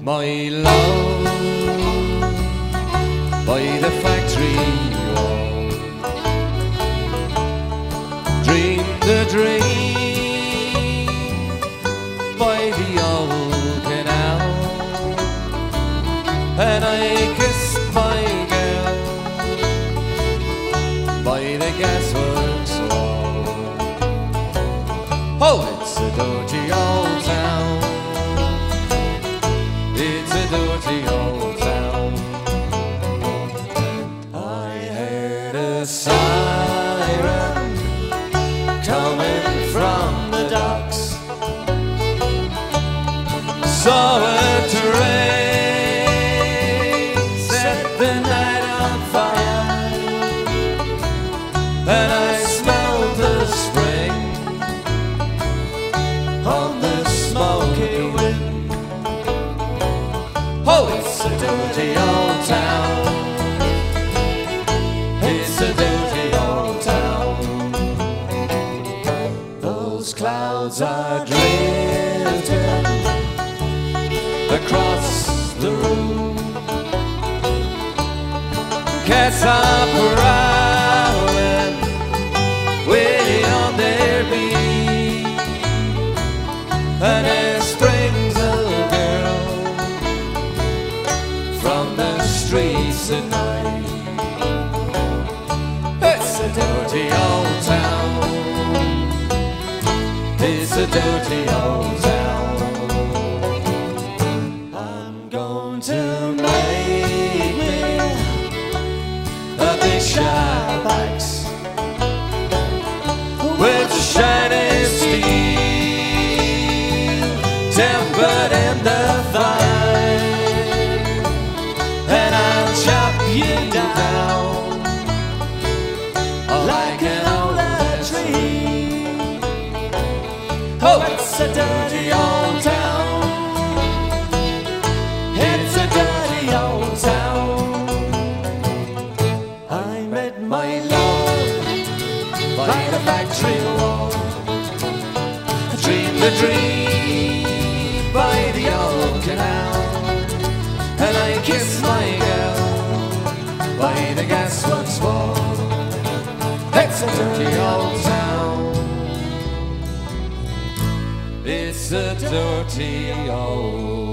my love by the factory wall. Dream the dream by the old canal, and I kissed my girl by the gasworks wall. Oh, it's a dirty old town. It's a dirty old town. I heard a siren coming from the docks, saw a train set the night on fire, and I smelled the spring on the smoky wind. Oh, it's a dirty old town. It's a dirty old town. Those clouds are drifting across the room. Cats are prowling way on their beat, and there springs a girl from the streets at night. It's a dirty old town. It's a dirty old town. I'm going to make me a big sharp axe with a shiny steel, tempered in the fire, and I'll chop you down like an old tree. Oh, it's a dirty old town. It's a dirty old town. I met my love by the factory wall. I dreamed a dream by the old canal, and I kissed my girl by the gasworks wall. It's a dirty old town. It's a dirty old